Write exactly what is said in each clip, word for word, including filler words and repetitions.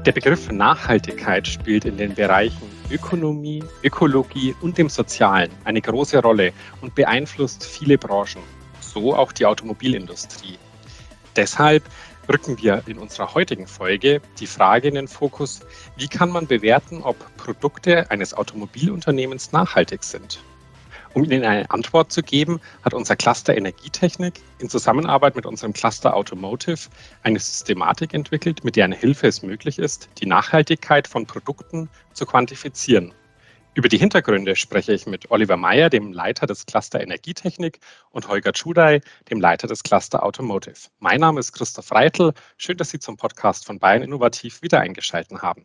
Der Begriff Nachhaltigkeit spielt in den Bereichen Ökonomie, Ökologie und dem Sozialen eine große Rolle und beeinflusst viele Branchen, so auch die Automobilindustrie. Deshalb rücken wir in unserer heutigen Folge die Frage in den Fokus: Wie kann man bewerten, ob Produkte eines Automobilunternehmens nachhaltig sind? Um Ihnen eine Antwort zu geben, hat unser Cluster Energietechnik in Zusammenarbeit mit unserem Cluster Automotive eine Systematik entwickelt, mit deren Hilfe es möglich ist, die Nachhaltigkeit von Produkten zu quantifizieren. Über die Hintergründe spreche ich mit Oliver Meyer, dem Leiter des Cluster Energietechnik, und Holger Tschudai, dem Leiter des Cluster Automotive. Mein Name ist Christoph Reitl. Schön, dass Sie zum Podcast von Bayern Innovativ wieder eingeschaltet haben.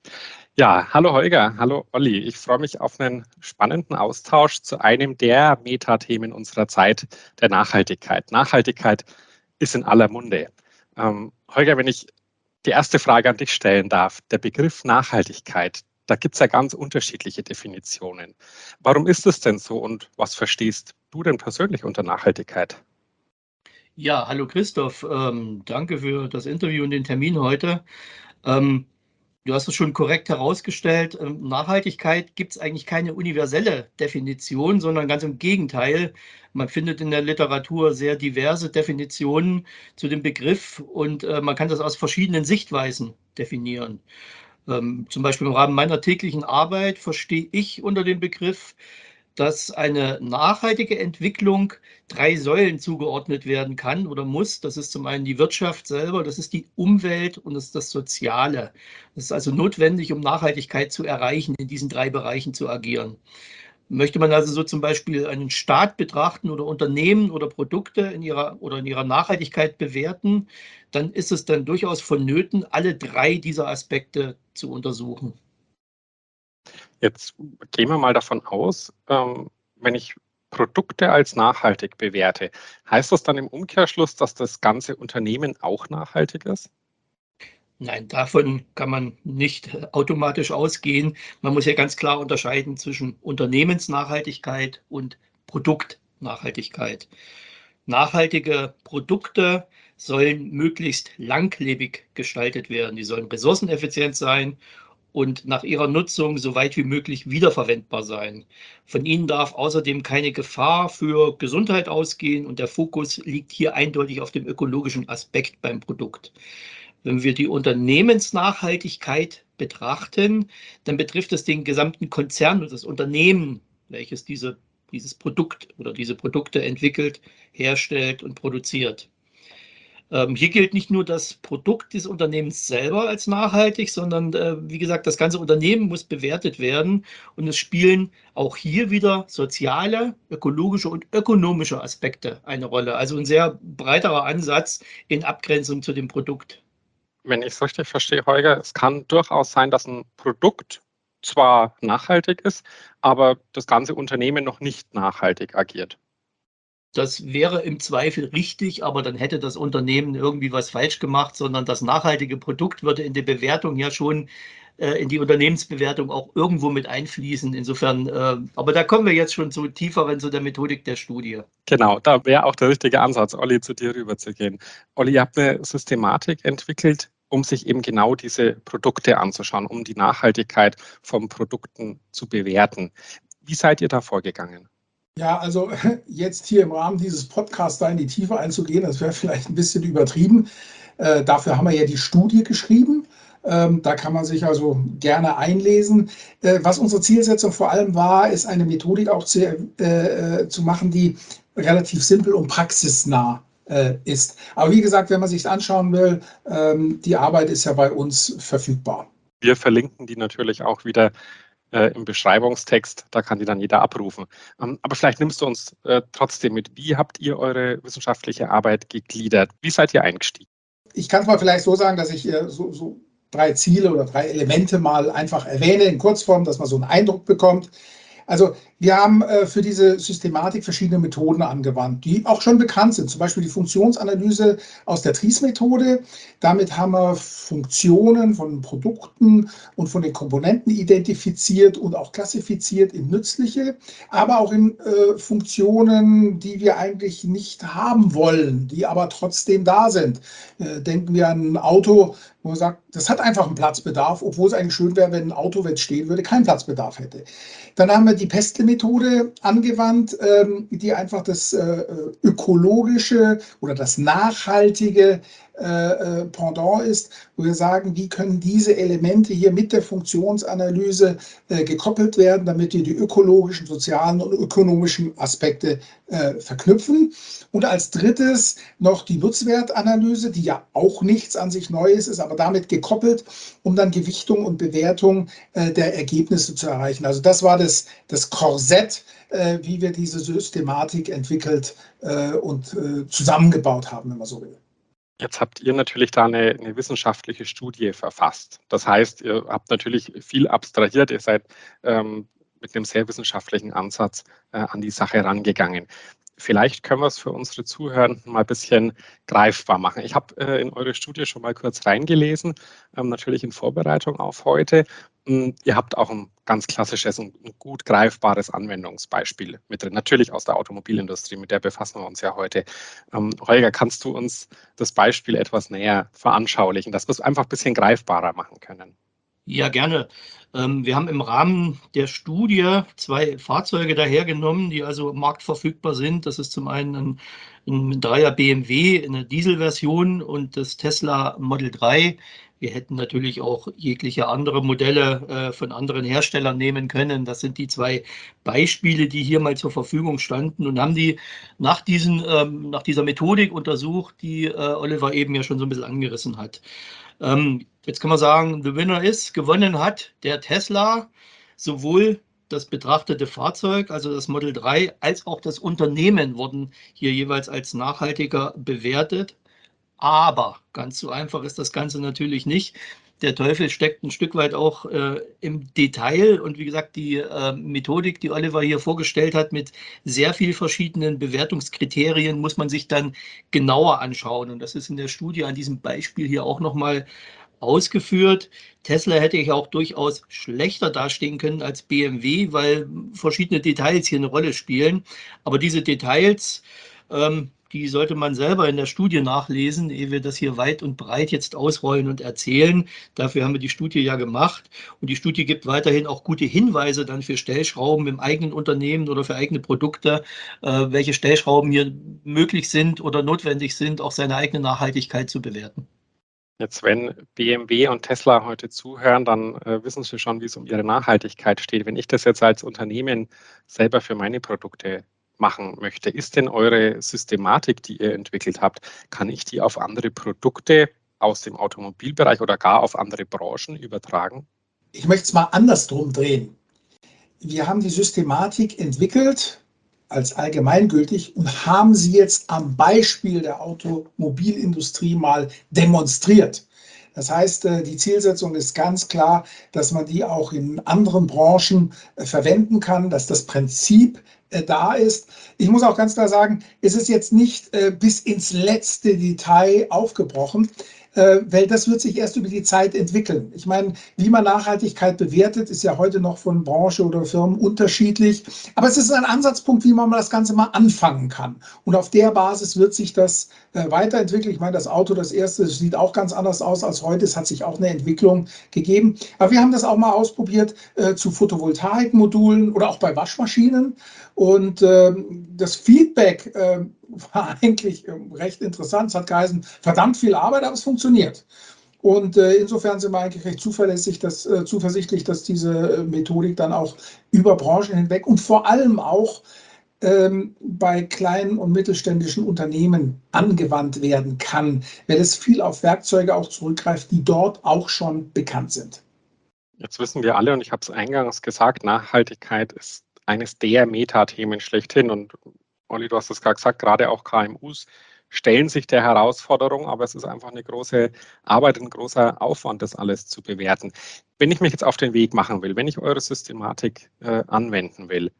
Ja, hallo Holger, hallo Olli. Ich freue mich auf einen spannenden Austausch zu einem der Metathemen unserer Zeit, der Nachhaltigkeit. Nachhaltigkeit ist in aller Munde. Ähm, Holger, wenn ich die erste Frage an dich stellen darf, der Begriff Nachhaltigkeit, da gibt es ja ganz unterschiedliche Definitionen. Warum ist es denn so und was verstehst du denn persönlich unter Nachhaltigkeit? Ja, hallo Christoph, ähm, danke für das Interview und den Termin heute. Ähm, Du hast es schon korrekt herausgestellt. ähm, Nachhaltigkeit gibt es eigentlich keine universelle Definition, sondern ganz im Gegenteil. Man findet in der Literatur sehr diverse Definitionen zu dem Begriff und äh, man kann das aus verschiedenen Sichtweisen definieren. Ähm, zum Beispiel im Rahmen meiner täglichen Arbeit verstehe ich unter dem Begriff, dass eine nachhaltige Entwicklung drei Säulen zugeordnet werden kann oder muss. Das ist zum einen die Wirtschaft selber, das ist die Umwelt und das ist das Soziale. Das ist also notwendig, um Nachhaltigkeit zu erreichen, in diesen drei Bereichen zu agieren. Möchte man also so zum Beispiel einen Staat betrachten oder Unternehmen oder Produkte in ihrer oder in ihrer Nachhaltigkeit bewerten, dann ist es dann durchaus vonnöten, alle drei dieser Aspekte zu untersuchen. Jetzt gehen wir mal davon aus, ähm, wenn ich Produkte als nachhaltig bewerte, heißt das dann im Umkehrschluss, dass das ganze Unternehmen auch nachhaltig ist? Nein, davon kann man nicht äh, automatisch ausgehen. Man muss ja ganz klar unterscheiden zwischen Unternehmensnachhaltigkeit und Produktnachhaltigkeit. Nachhaltige Produkte sollen möglichst langlebig gestaltet werden. Die sollen ressourceneffizient sein und nach ihrer Nutzung so weit wie möglich wiederverwendbar sein. Von ihnen darf außerdem keine Gefahr für Gesundheit ausgehen und der Fokus liegt hier eindeutig auf dem ökologischen Aspekt beim Produkt. Wenn wir die Unternehmensnachhaltigkeit betrachten, dann betrifft es den gesamten Konzern und das Unternehmen, welches diese, dieses Produkt oder diese Produkte entwickelt, herstellt und produziert. Ähm, hier gilt nicht nur das Produkt des Unternehmens selber als nachhaltig, sondern äh, wie gesagt, das ganze Unternehmen muss bewertet werden und es spielen auch hier wieder soziale, ökologische und ökonomische Aspekte eine Rolle. Also ein sehr breiterer Ansatz in Abgrenzung zu dem Produkt. Wenn ich es richtig verstehe, Holger, es kann durchaus sein, dass ein Produkt zwar nachhaltig ist, aber das ganze Unternehmen noch nicht nachhaltig agiert. Das wäre im Zweifel richtig, aber dann hätte das Unternehmen irgendwie was falsch gemacht, sondern das nachhaltige Produkt würde in die Bewertung ja schon, äh, in die Unternehmensbewertung auch irgendwo mit einfließen. Insofern, äh, aber da kommen wir jetzt schon zu tieferen, zu der Methodik der Studie. Genau, da wäre auch der richtige Ansatz, Olli, zu dir rüberzugehen. Olli, ihr habt eine Systematik entwickelt, um sich eben genau diese Produkte anzuschauen, um die Nachhaltigkeit von Produkten zu bewerten. Wie seid ihr da vorgegangen? Ja, also jetzt hier im Rahmen dieses Podcasts da in die Tiefe einzugehen, das wäre vielleicht ein bisschen übertrieben. Äh, dafür haben wir ja die Studie geschrieben. Ähm, da kann man sich also gerne einlesen. Äh, was unsere Zielsetzung vor allem war, ist eine Methodik auch zu, äh, zu machen, die relativ simpel und praxisnah äh, ist. Aber wie gesagt, wenn man sich anschauen will, ähm, die Arbeit ist ja bei uns verfügbar. Wir verlinken die natürlich auch wieder äh, im Beschreibungstext, da kann die dann jeder abrufen. Ähm, aber vielleicht nimmst du uns äh, trotzdem mit, wie habt ihr eure wissenschaftliche Arbeit gegliedert? Wie seid ihr eingestiegen? Ich kann es mal vielleicht so sagen, dass ich äh, so, so drei Ziele oder drei Elemente mal einfach erwähne in Kurzform, dass man so einen Eindruck bekommt. Also Wir haben äh, für diese Systematik verschiedene Methoden angewandt, die auch schon bekannt sind. Zum Beispiel die Funktionsanalyse aus der Tries-Methode. Damit haben wir Funktionen von Produkten und von den Komponenten identifiziert und auch klassifiziert in nützliche, aber auch in äh, Funktionen, die wir eigentlich nicht haben wollen, die aber trotzdem da sind. Äh, denken wir an ein Auto, wo man sagt, das hat einfach einen Platzbedarf, obwohl es eigentlich schön wäre, wenn ein Auto, wenn es stehen würde, keinen Platzbedarf hätte. Dann haben wir die Pestle-Methode angewandt, ähm, die einfach das äh, ökologische oder das nachhaltige äh, Pendant ist, wo wir sagen, wie können diese Elemente hier mit der Funktionsanalyse äh, gekoppelt werden, damit wir die ökologischen, sozialen und ökonomischen Aspekte äh, verknüpfen. Und als drittes noch die Nutzwertanalyse, die ja auch nichts an sich Neues ist, aber damit gekoppelt, um dann Gewichtung und Bewertung äh, der Ergebnisse zu erreichen. Also das war das, das Korsett, äh, wie wir diese Systematik entwickelt äh, und äh, zusammengebaut haben, wenn man so will. Jetzt habt ihr natürlich da eine, eine wissenschaftliche Studie verfasst. Das heißt, ihr habt natürlich viel abstrahiert, ihr seid ähm, mit einem sehr wissenschaftlichen Ansatz äh, an die Sache rangegangen. Vielleicht können wir es für unsere Zuhörer mal ein bisschen greifbar machen. Ich habe äh, in eure Studie schon mal kurz reingelesen, ähm, natürlich in Vorbereitung auf heute. Ähm, ihr habt auch ein ganz klassisches und ein gut greifbares Anwendungsbeispiel mit drin, natürlich aus der Automobilindustrie, mit der befassen wir uns ja heute. Ähm, Holger, kannst du uns das Beispiel etwas näher veranschaulichen, dass wir es einfach ein bisschen greifbarer machen können? Ja, gerne. Ähm, wir haben im Rahmen der Studie zwei Fahrzeuge dahergenommen, die also marktverfügbar sind. Das ist zum einen ein, ein Dreier B M W, eine Dieselversion und das Tesla Model drei. Wir hätten natürlich auch jegliche andere Modelle äh, von anderen Herstellern nehmen können. Das sind die zwei Beispiele, die hier mal zur Verfügung standen und haben die nach, diesen, ähm, nach dieser Methodik untersucht, die äh, Oliver eben ja schon so ein bisschen angerissen hat. Ähm, jetzt kann man sagen, the winner ist, gewonnen hat der Tesla, sowohl das betrachtete Fahrzeug, also das Model drei, als auch das Unternehmen wurden hier jeweils als nachhaltiger bewertet. Aber ganz so einfach ist das Ganze natürlich nicht. Der Teufel steckt ein Stück weit auch äh, im Detail. Und wie gesagt, die äh, Methodik, die Oliver hier vorgestellt hat, mit sehr vielen verschiedenen Bewertungskriterien, muss man sich dann genauer anschauen. Und das ist in der Studie an diesem Beispiel hier auch nochmal ausgeführt. Tesla hätte ich auch durchaus schlechter dastehen können als B M W, weil verschiedene Details hier eine Rolle spielen. Aber diese Details, ähm, die sollte man selber in der Studie nachlesen, ehe wir das hier weit und breit jetzt ausrollen und erzählen. Dafür haben wir die Studie ja gemacht. Und die Studie gibt weiterhin auch gute Hinweise dann für Stellschrauben im eigenen Unternehmen oder für eigene Produkte, äh, welche Stellschrauben hier möglich sind oder notwendig sind, auch seine eigene Nachhaltigkeit zu bewerten. Jetzt, wenn B M W und Tesla heute zuhören, dann äh, wissen sie schon, wie es um ihre Nachhaltigkeit steht. Wenn ich das jetzt als Unternehmen selber für meine Produkte machen möchte, ist denn eure Systematik, die ihr entwickelt habt, kann ich die auf andere Produkte aus dem Automobilbereich oder gar auf andere Branchen übertragen? Ich möchte es mal andersrum drehen. Wir haben die Systematik entwickelt als allgemeingültig und haben sie jetzt am Beispiel der Automobilindustrie mal demonstriert. Das heißt, die Zielsetzung ist ganz klar, dass man die auch in anderen Branchen verwenden kann, dass das Prinzip da ist. Ich muss auch ganz klar sagen, es ist jetzt nicht bis ins letzte Detail aufgebrochen, weil das wird sich erst über die Zeit entwickeln. Ich meine, wie man Nachhaltigkeit bewertet, ist ja heute noch von Branche oder Firmen unterschiedlich. Aber es ist ein Ansatzpunkt, wie man das Ganze mal anfangen kann. Und auf der Basis wird sich das weiterentwickeln. Ich meine, das Auto, das erste, das sieht auch ganz anders aus als heute. Es hat sich auch eine Entwicklung gegeben. Aber wir haben das auch mal ausprobiert äh, zu Photovoltaikmodulen oder auch bei Waschmaschinen. Und ähm, das Feedback äh, war eigentlich äh, recht interessant. Es hat geheißen, verdammt viel Arbeit, aber es funktioniert. Und äh, insofern sind wir eigentlich recht zuverlässig, dass, äh, zuversichtlich, dass diese äh, Methodik dann auch über Branchen hinweg und vor allem auch ähm, bei kleinen und mittelständischen Unternehmen angewandt werden kann, weil es viel auf Werkzeuge auch zurückgreift, die dort auch schon bekannt sind. Jetzt wissen wir alle, und ich habe es eingangs gesagt, Nachhaltigkeit ist eines der Metathemen schlechthin. Und Olli, du hast es gerade gesagt, gerade auch K M Us stellen sich der Herausforderung, aber es ist einfach eine große Arbeit, ein großer Aufwand, das alles zu bewerten. Wenn ich mich jetzt auf den Weg machen will, wenn ich eure Systematik äh, anwenden will,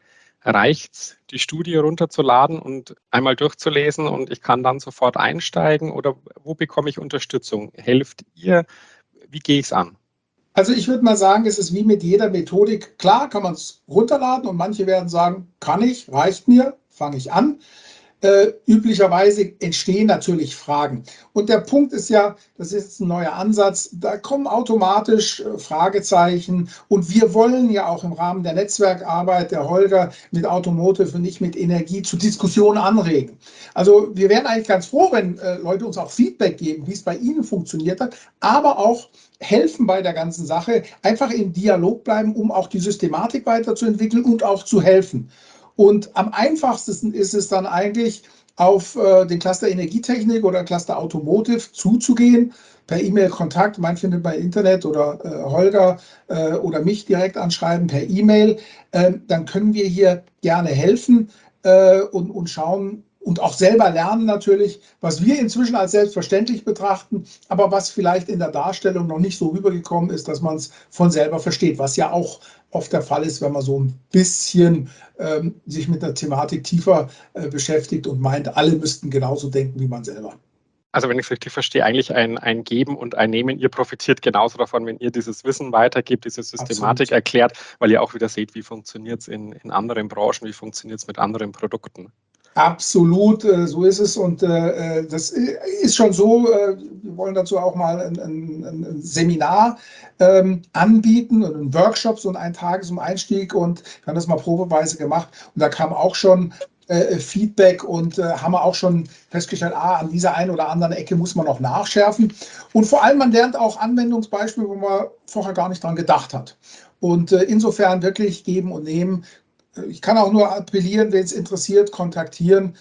Reicht's, die Studie runterzuladen und einmal durchzulesen und ich kann dann sofort einsteigen? Oder wo bekomme ich Unterstützung? Helft ihr? Wie gehe ich es an? Also ich würde mal sagen, es ist wie mit jeder Methodik. Klar kann man es runterladen und manche werden sagen, kann ich, reicht mir, fange ich an. Äh, üblicherweise entstehen natürlich Fragen. Und der Punkt ist ja, das ist jetzt ein neuer Ansatz, da kommen automatisch äh, Fragezeichen. Und wir wollen ja auch im Rahmen der Netzwerkarbeit, der Holger mit Automotive und ich mit Energie zu Diskussionen anregen. Also wir wären eigentlich ganz froh, wenn äh, Leute uns auch Feedback geben, wie es bei ihnen funktioniert hat, aber auch helfen bei der ganzen Sache, einfach im Dialog bleiben, um auch die Systematik weiterzuentwickeln und auch zu helfen. Und am einfachsten ist es dann eigentlich, auf äh, den Cluster Energietechnik oder Cluster Automotive zuzugehen, per E-Mail Kontakt, mein findet bei Internet oder äh, Holger äh, oder mich direkt anschreiben per E-Mail. Äh, dann können wir hier gerne helfen äh, und, und schauen und auch selber lernen natürlich, was wir inzwischen als selbstverständlich betrachten, aber was vielleicht in der Darstellung noch nicht so rübergekommen ist, dass man es von selber versteht, was ja auch oft der Fall ist, wenn man so ein bisschen ähm, sich mit der Thematik tiefer äh, beschäftigt und meint, alle müssten genauso denken wie man selber. Also wenn ich es richtig verstehe, eigentlich ein, ein Geben und ein Nehmen. Ihr profitiert genauso davon, wenn ihr dieses Wissen weitergebt, diese Systematik Absolut. Erklärt, weil ihr auch wieder seht, wie funktioniert es in, in anderen Branchen, wie funktioniert es mit anderen Produkten. Absolut, so ist es und äh, das ist schon so, äh, wir wollen dazu auch mal ein, ein, ein Seminar ähm, anbieten und einen Workshop, so ein Tages zum Einstieg und wir haben das mal probeweise gemacht und da kam auch schon äh, Feedback und äh, haben wir auch schon festgestellt, ah, an dieser einen oder anderen Ecke muss man noch nachschärfen und vor allem man lernt auch Anwendungsbeispiele, wo man vorher gar nicht dran gedacht hat und äh, insofern wirklich geben und nehmen. Ich kann auch nur appellieren, wen es interessiert, kontaktieren.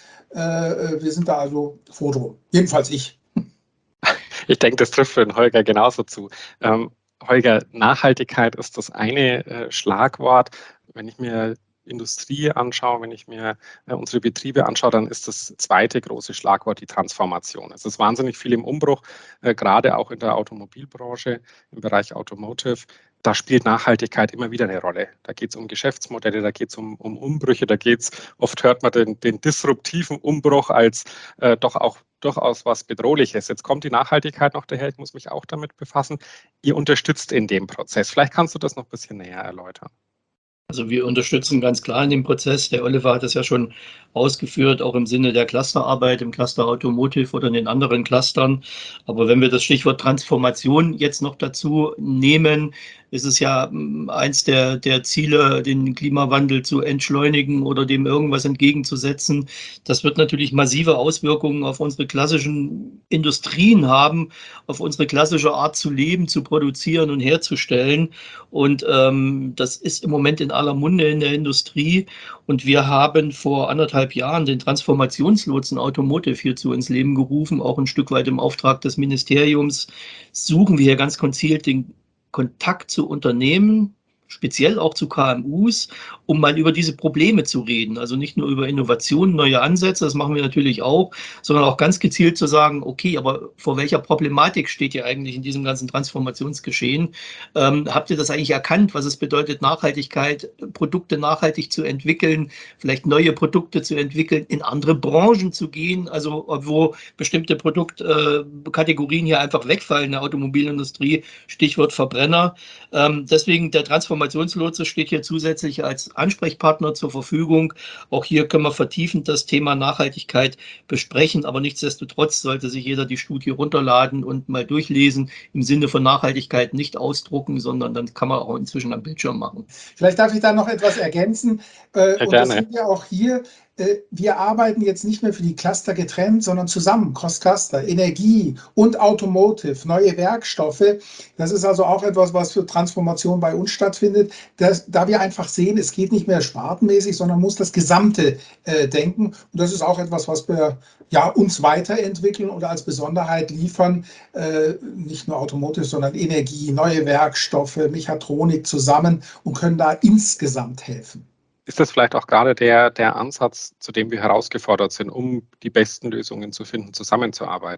Wir sind da also froh drum. Jedenfalls ich. Ich denke, das trifft für den Holger genauso zu. Ähm, Holger, Nachhaltigkeit ist das eine äh, Schlagwort. Wenn ich mir Industrie anschaue, wenn ich mir äh, unsere Betriebe anschaue, dann ist das zweite große Schlagwort die Transformation. Es ist wahnsinnig viel im Umbruch, äh, gerade auch in der Automobilbranche, im Bereich Automotive. Da spielt Nachhaltigkeit immer wieder eine Rolle. Da geht es um Geschäftsmodelle, da geht es um, um Umbrüche, da geht es, oft hört man den, den disruptiven Umbruch als äh, doch auch durchaus was Bedrohliches. Jetzt kommt die Nachhaltigkeit noch daher, ich muss mich auch damit befassen. Ihr unterstützt in dem Prozess. Vielleicht kannst du das noch ein bisschen näher erläutern. Also wir unterstützen ganz klar in dem Prozess. Der Oliver hat es ja schon ausgeführt, auch im Sinne der Clusterarbeit, im Cluster Automotive oder in den anderen Clustern. Aber wenn wir das Stichwort Transformation jetzt noch dazu nehmen, ist es ja eins der, der Ziele, den Klimawandel zu entschleunigen oder dem irgendwas entgegenzusetzen. Das wird natürlich massive Auswirkungen auf unsere klassischen Industrien haben, auf unsere klassische Art zu leben, zu produzieren und herzustellen. Und ähm, das ist im Moment in aller Munde in der Industrie. Und wir haben vor anderthalb Jahren den Transformationslotsen Automotive hierzu ins Leben gerufen, auch ein Stück weit im Auftrag des Ministeriums. Suchen wir hier ganz gezielt den Kontakt zu Unternehmen, speziell auch zu K M Us, um mal über diese Probleme zu reden. Also nicht nur über Innovationen, neue Ansätze, das machen wir natürlich auch, sondern auch ganz gezielt zu sagen, okay, aber vor welcher Problematik steht ihr eigentlich in diesem ganzen Transformationsgeschehen? Ähm, habt ihr das eigentlich erkannt, was es bedeutet, Nachhaltigkeit, Produkte nachhaltig zu entwickeln, vielleicht neue Produkte zu entwickeln, in andere Branchen zu gehen, also wo bestimmte Produktkategorien hier einfach wegfallen in der Automobilindustrie, Stichwort Verbrenner. Ähm, deswegen der Transformationslotse Transformationslotse steht hier zusätzlich als Ansprechpartner zur Verfügung. Auch hier können wir vertiefend das Thema Nachhaltigkeit besprechen, aber nichtsdestotrotz sollte sich jeder die Studie runterladen und mal durchlesen, im Sinne von Nachhaltigkeit nicht ausdrucken, sondern dann kann man auch inzwischen am Bildschirm machen. Vielleicht darf ich da noch etwas ergänzen. Ja, und gerne. Das sind wir auch hier. Wir arbeiten jetzt nicht mehr für die Cluster getrennt, sondern zusammen, Cross-Cluster, Energie und Automotive, neue Werkstoffe. Das ist also auch etwas, was für Transformation bei uns stattfindet, dass, da wir einfach sehen, es geht nicht mehr spartenmäßig, sondern muss das Gesamte äh, denken. Und das ist auch etwas, was wir ja, uns weiterentwickeln oder als Besonderheit liefern, äh, nicht nur Automotive, sondern Energie, neue Werkstoffe, Mechatronik zusammen und können da insgesamt helfen. Ist das vielleicht auch gerade der, der Ansatz, zu dem wir herausgefordert sind, um die besten Lösungen zu finden, zusammenzuarbeiten?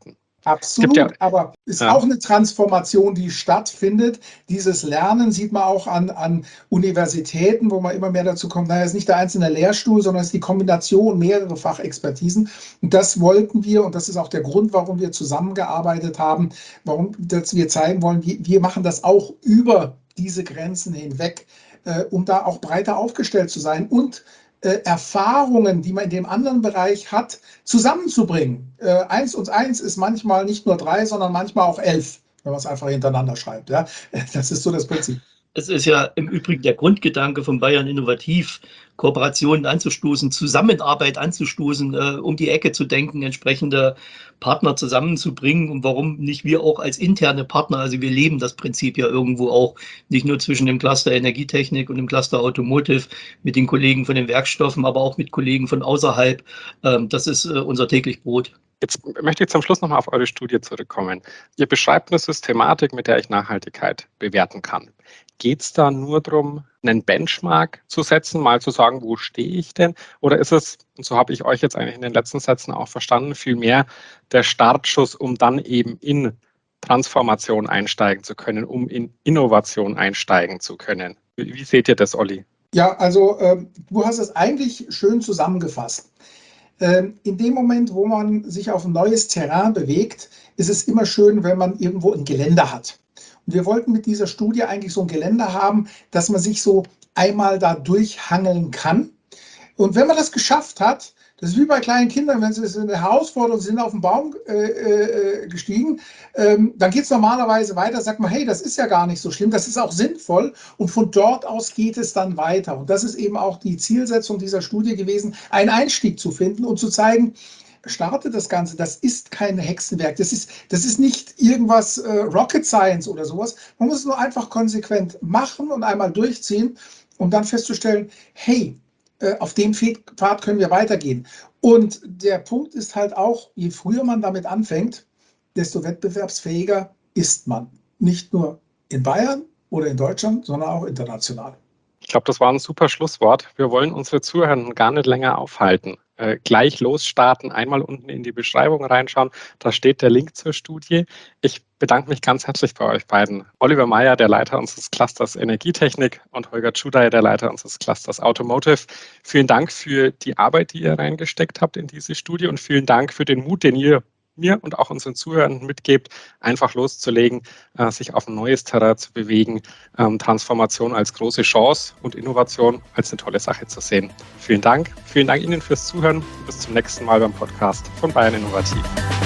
Absolut, ja, aber ist ja. auch eine Transformation, die stattfindet. Dieses Lernen sieht man auch an, an Universitäten, wo man immer mehr dazu kommt, naja, es ist nicht der einzelne Lehrstuhl, sondern es ist die Kombination mehrere Fachexpertisen. Und das wollten wir, und das ist auch der Grund, warum wir zusammengearbeitet haben, warum dass wir zeigen wollen, wir, wir machen das auch über diese Grenzen hinweg, äh, um da auch breiter aufgestellt zu sein und Äh, Erfahrungen, die man in dem anderen Bereich hat, zusammenzubringen. Äh, eins und eins ist manchmal nicht nur drei, sondern manchmal auch elf, wenn man es einfach hintereinander schreibt. Ja? Das ist so das Prinzip. Es ist ja im Übrigen der Grundgedanke von Bayern Innovativ, Kooperationen anzustoßen, Zusammenarbeit anzustoßen, äh, um die Ecke zu denken, entsprechende Partner zusammenzubringen und warum nicht wir auch als interne Partner, also wir leben das Prinzip ja irgendwo auch, nicht nur zwischen dem Cluster Energietechnik und dem Cluster Automotive mit den Kollegen von den Werkstoffen, aber auch mit Kollegen von außerhalb. Ähm, das ist äh, unser täglich Brot. Jetzt möchte ich zum Schluss nochmal auf eure Studie zurückkommen. Ihr beschreibt eine Systematik, mit der ich Nachhaltigkeit bewerten kann. Geht es da nur darum, einen Benchmark zu setzen, mal zu sagen, wo stehe ich denn? Oder ist es, und so habe ich euch jetzt eigentlich in den letzten Sätzen auch verstanden, vielmehr der Startschuss, um dann eben in Transformation einsteigen zu können, um in Innovation einsteigen zu können? Wie, wie seht ihr das, Olli? Ja, also äh, du hast es eigentlich schön zusammengefasst. In dem Moment, wo man sich auf ein neues Terrain bewegt, ist es immer schön, wenn man irgendwo ein Geländer hat. Und wir wollten mit dieser Studie eigentlich so ein Geländer haben, dass man sich so einmal da durchhangeln kann. Und wenn man das geschafft hat, das ist wie bei kleinen Kindern, wenn sie eine Herausforderung sind, auf den Baum äh, äh, gestiegen, ähm, dann geht es normalerweise weiter, sagt man, hey, das ist ja gar nicht so schlimm, das ist auch sinnvoll und von dort aus geht es dann weiter. Und das ist eben auch die Zielsetzung dieser Studie gewesen, einen Einstieg zu finden und zu zeigen, starte das Ganze, das ist kein Hexenwerk, das ist, das ist nicht irgendwas äh, Rocket Science oder sowas, man muss es nur einfach konsequent machen und einmal durchziehen, um dann festzustellen, hey, auf dem Pfad können wir weitergehen. Und der Punkt ist halt auch, je früher man damit anfängt, desto wettbewerbsfähiger ist man. Nicht nur in Bayern oder in Deutschland, sondern auch international. Ich glaube, das war ein super Schlusswort. Wir wollen unsere Zuhörenden gar nicht länger aufhalten. Äh, gleich losstarten, einmal unten in die Beschreibung reinschauen. Da steht der Link zur Studie. Ich bedanke mich ganz herzlich bei euch beiden. Oliver Meyer, der Leiter unseres Clusters Energietechnik, und Holger Tschudai, der Leiter unseres Clusters Automotive. Vielen Dank für die Arbeit, die ihr reingesteckt habt in diese Studie, und vielen Dank für den Mut, den ihr mir und auch unseren Zuhörern mitgebt, einfach loszulegen, äh, sich auf ein neues Terrain zu bewegen, ähm, Transformation als große Chance und Innovation als eine tolle Sache zu sehen. Vielen Dank. Vielen Dank Ihnen fürs Zuhören. Bis zum nächsten Mal beim Podcast von Bayern Innovativ.